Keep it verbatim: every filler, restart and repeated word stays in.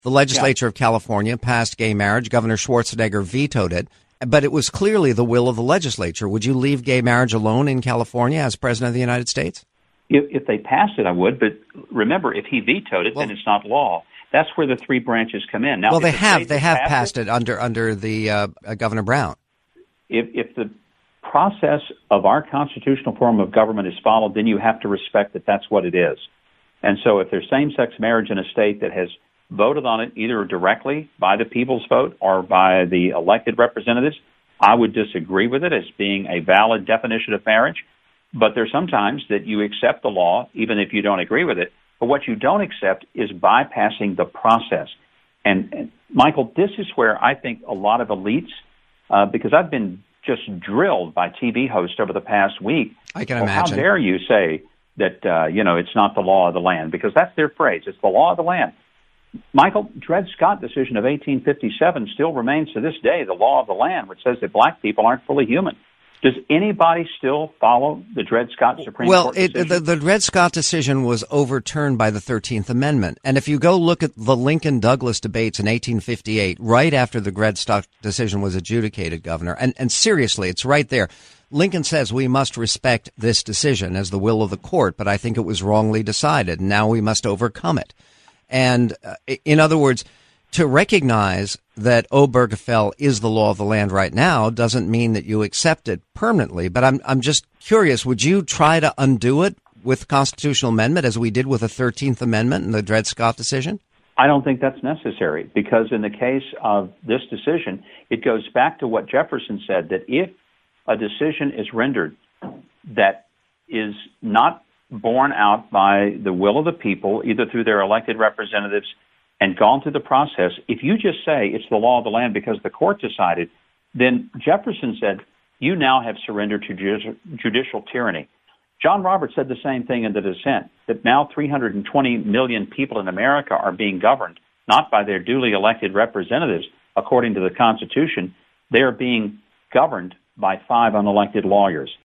The legislature yeah. of California passed gay marriage. Governor Schwarzenegger vetoed it. But it was clearly the will of the legislature. Would you leave gay marriage alone in California as president of the United States? If, if they passed it, I would. But remember, if he vetoed it, well, then it's not law. That's where the three branches come in. Now, well, they the have they have passed, passed it, it under under the uh, uh, Governor Brown. If, if the process of our constitutional form of government is followed, then you have to respect that that's what it is. And so if there's same-sex marriage in a state that has voted on it either directly by the people's vote or by the elected representatives, I would disagree with it as being a valid definition of marriage. But there's sometimes that you accept the law even if you don't agree with it. But what you don't accept is bypassing the process. And, and Michael, this is where I think a lot of elites, uh, because I've been just drilled by T V hosts over the past week. I can well, imagine. How dare you say that, uh, you know, it's not the law of the land, because that's their phrase. It's the law of the land. Michael, Dred Scott decision of eighteen fifty-seven still remains to this day the law of the land, which says that black people aren't fully human. Does anybody still follow the Dred Scott Supreme well, Court decision? Well, the, the Dred Scott decision was overturned by the thirteenth Amendment. And if you go look at the Lincoln-Douglas debates in eighteen fifty-eight, right after the Dred Scott decision was adjudicated, Governor, and, and seriously, it's right there. Lincoln says we must respect this decision as the will of the court, but I think it was wrongly decided. And now we must overcome it. And uh, in other words, to recognize that Obergefell is the law of the land right now doesn't mean that you accept it permanently. But I'm I'm just curious, would you try to undo it with constitutional amendment as we did with the thirteenth Amendment and the Dred Scott decision? I don't think that's necessary, because in the case of this decision, it goes back to what Jefferson said, that if a decision is rendered that is not borne out by the will of the people, either through their elected representatives and gone through the process, if you just say it's the law of the land because the court decided, then Jefferson said, you now have surrendered to judicial, judicial tyranny. John Roberts said the same thing in the dissent, that now three hundred twenty million people in America are being governed, not by their duly elected representatives, according to the Constitution. They are being governed by five unelected lawyers.